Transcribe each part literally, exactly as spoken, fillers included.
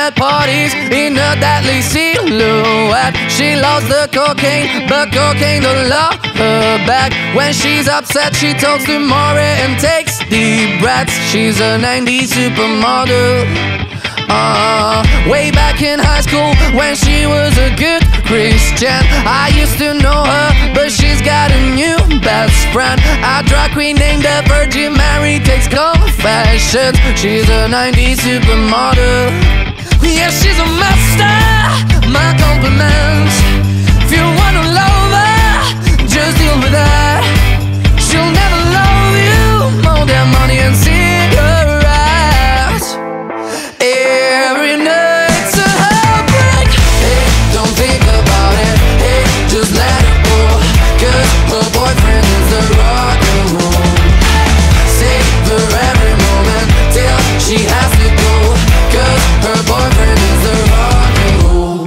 at parties in a deadly silhouette. She loves the cocaine, but cocaine don't love her back. When she's upset, she talks to Maury and takes deep breaths. She's a nineties supermodel. Uh, way back in high school when she was a good Christian, I used to know her, but she's got a new best friend, a drag queen named the Virgin Mary. Takes confessions. She's a nineties supermodel. Yeah, she's a master. My compliments. If you wanna love her, just deal with her. She'll never love you more than money and cigarettes. Every night's a heartbreak. Hey, don't think about it. Hey, just let it go. Cause her boyfriend is the rock and roll. Savor every moment till she has to go. Cause her boyfriend is the rock and roll.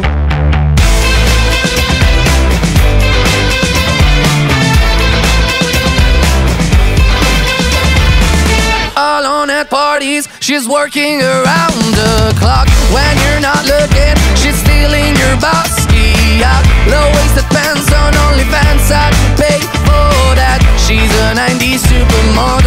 Alone at parties, she's working around the clock. When you're not looking, she's stealing your bossy out. Low-waisted pants on OnlyFans, I'd pay for that. She's a nineties supermodel.